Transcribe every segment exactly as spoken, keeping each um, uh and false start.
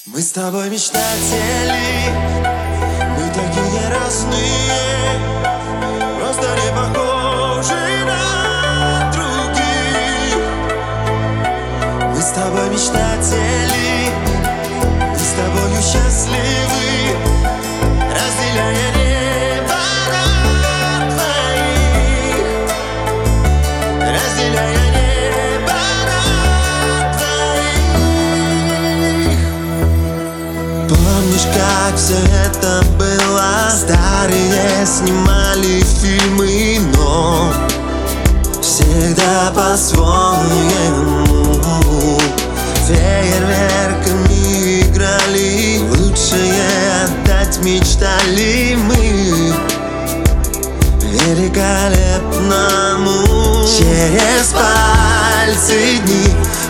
Мы с тобой мечтатели, мы такие разные, просто не похожи на других. Мы с тобой мечтатели, мы с тобою счастливы, разделяя небо на двоих, разделяя небо на двоих. Помнишь, как все это было? Старые снимали фильмы, но всегда по-своему. Фейерверками играли, лучшее отдать мечтали мы великолепному. Через пальцы дни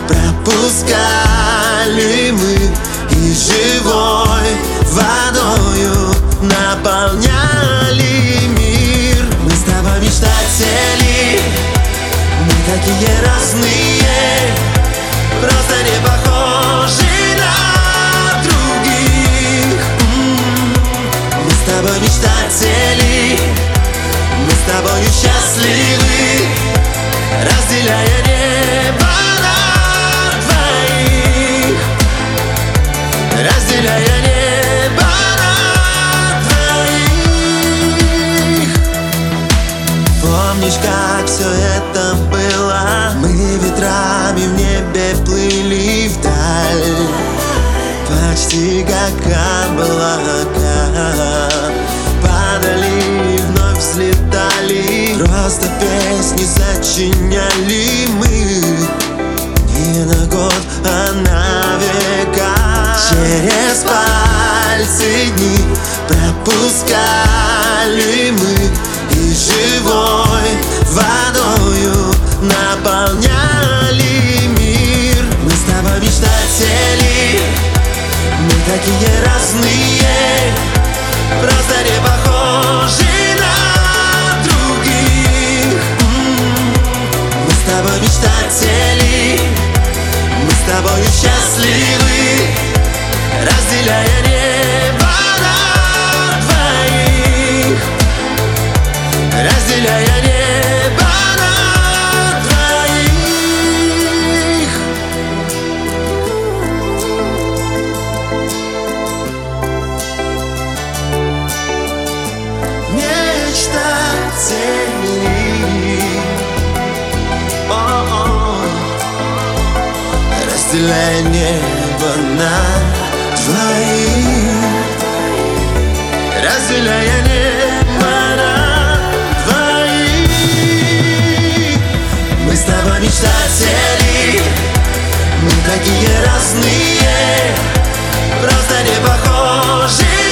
пропускали мы и живой водою наполняли мир. Мы с тобой мечтатели, мы такие разные, просто не похожи на других. Мы с тобой мечтатели, мы с тобою счастливы, разделяя небо на двоих, разделяя небо на двоих. Помнишь, как все это было? Мы ветрами в небе плыли вдаль, почти как облака, падали и вновь взлетали. Просто песни сочиняли мы не на год, а на века. Через пальцы дни пропускали мы и живой водою наполняли мир. Мы с тобой мечтатели, мы такие разные, просто не похожи на других. Мы с тобой мечтатели, мы с тобою счастливы, разделяя небо на двоих, разделяя небо на двоих. Мечтатели, о-о, разделяя небо на двоих, разделяя небо на двоих. Мы с тобой мечтатели, мы такие разные, просто не похожи